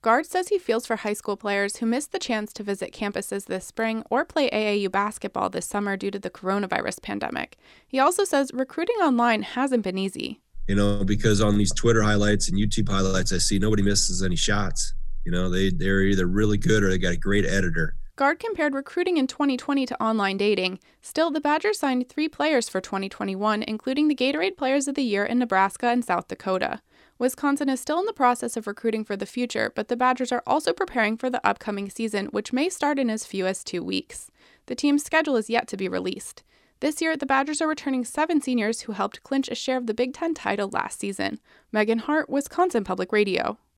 Gard says he feels for high school players who missed the chance to visit campuses this spring or play AAU basketball this summer due to the coronavirus pandemic. He also says recruiting online hasn't been easy. Because on these Twitter highlights and YouTube highlights, I see nobody misses any shots. They're either really good or they got a great editor. Gard compared recruiting in 2020 to online dating. Still, the Badgers signed 3 players for 2021, including the Gatorade Players of the Year in Nebraska and South Dakota. Wisconsin is still in the process of recruiting for the future, but the Badgers are also preparing for the upcoming season, which may start in as few as 2 weeks. The team's schedule is yet to be released. This year, the Badgers are returning 7 seniors who helped clinch a share of the Big Ten title last season. Megan Hart, Wisconsin Public Radio.